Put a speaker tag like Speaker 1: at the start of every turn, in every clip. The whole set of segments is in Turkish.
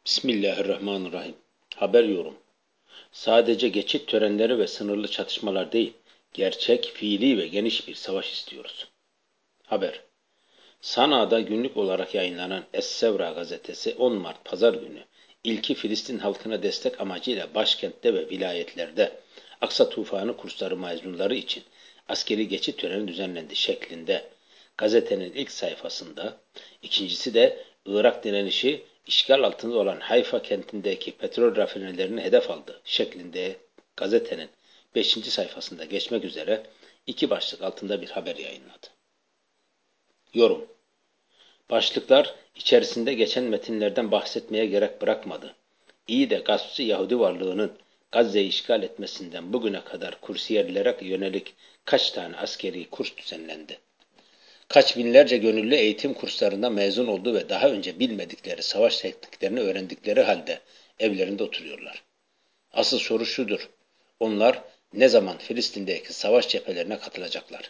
Speaker 1: Bismillahirrahmanirrahim. Haber yorum. Sadece geçit törenleri ve sınırlı çatışmalar değil, gerçek, fiili ve geniş bir savaş istiyoruz. Haber. Sana'da günlük olarak yayınlanan Es-Sevra gazetesi 10 Mart Pazar günü ilki Filistin halkına destek amacıyla başkentte ve vilayetlerde Aksa Tufanı kursları mezunları için askeri geçit töreni düzenlendi şeklinde gazetenin ilk sayfasında, ikincisi de Irak direnişi işgal altında olan Hayfa kentindeki petrol rafinerilerini hedef aldı şeklinde gazetenin 5. sayfasında geçmek üzere iki başlık altında bir haber yayınladı. Yorum. Başlıklar içerisinde geçen metinlerden bahsetmeye gerek bırakmadı. İyi de gaspçı Yahudi varlığının Gazze'yi işgal etmesinden bugüne kadar kursiyerlere yönelik kaç tane askeri kurs düzenlendi? Kaç binlerce gönüllü eğitim kurslarında mezun oldu ve daha önce bilmedikleri savaş tekniklerini öğrendikleri halde evlerinde oturuyorlar. Asıl soru şudur: onlar ne zaman Filistin'deki savaş cephelerine katılacaklar?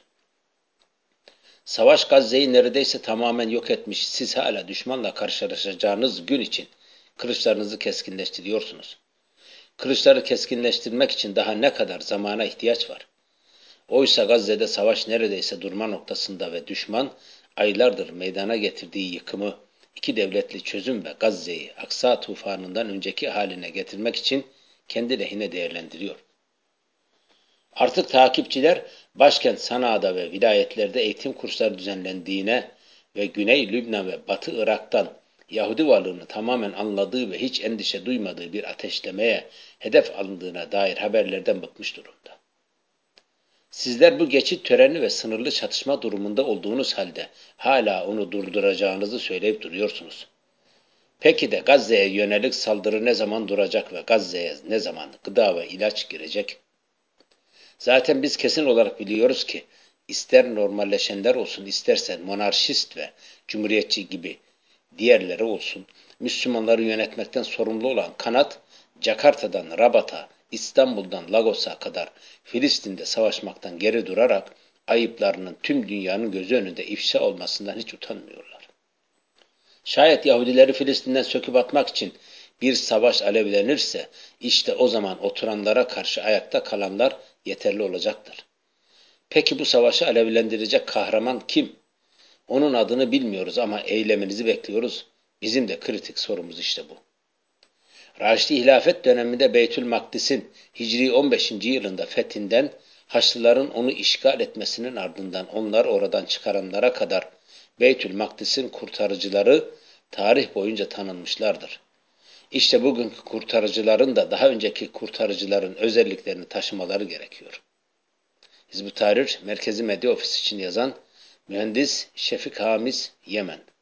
Speaker 1: Savaş Gazze'yi neredeyse tamamen yok etmiş, siz hala düşmanla karşılaşacağınız gün için kılıçlarınızı keskinleştiriyorsunuz. Kılıçları keskinleştirmek için daha ne kadar zamana ihtiyaç var? Oysa Gazze'de savaş neredeyse durma noktasında ve düşman aylardır meydana getirdiği yıkımı, iki devletli çözüm ve Gazze'yi Aksa tufanından önceki haline getirmek için kendi lehine değerlendiriyor. Artık takipçiler başkent Sana'da ve vilayetlerde eğitim kursları düzenlendiğine ve Güney Lübnan ve Batı Irak'tan Yahudi varlığını tamamen anladığı ve hiç endişe duymadığı bir ateşlemeye hedef alındığına dair haberlerden bıkmış durumda. Sizler bu geçit töreni ve sınırlı çatışma durumunda olduğunuz halde hala onu durduracağınızı söyleyip duruyorsunuz. Peki de Gazze'ye yönelik saldırı ne zaman duracak ve Gazze'ye ne zaman gıda ve ilaç girecek? Zaten biz kesin olarak biliyoruz ki ister normalleşenler olsun, isterse monarşist ve cumhuriyetçi gibi diğerleri olsun, Müslümanları yönetmekten sorumlu olan kanat, Jakarta'dan Rabat'a, İstanbul'dan Lagos'a kadar Filistin'de savaşmaktan geri durarak ayıplarının tüm dünyanın gözü önünde ifşa olmasından hiç utanmıyorlar. Şayet Yahudileri Filistin'den söküp atmak için bir savaş alevlenirse, işte o zaman oturanlara karşı ayakta kalanlar yeterli olacaktır. Peki bu savaşı alevlendirecek kahraman kim? Onun adını bilmiyoruz ama eyleminizi bekliyoruz. Bizim de kritik sorumuz işte bu. Raşidi Hilafet döneminde Beytül Makdis'in Hicri 15. yılında fethinden Haçlıların onu işgal etmesinin ardından onlar oradan çıkaranlara kadar Beytül Makdis'in kurtarıcıları tarih boyunca tanınmışlardır. İşte bugünkü kurtarıcıların da daha önceki kurtarıcıların özelliklerini taşımaları gerekiyor. Hizb-ut Tahrir Merkezi Medya Ofisi için yazan Mühendis Şefik Hamiz, Yemen.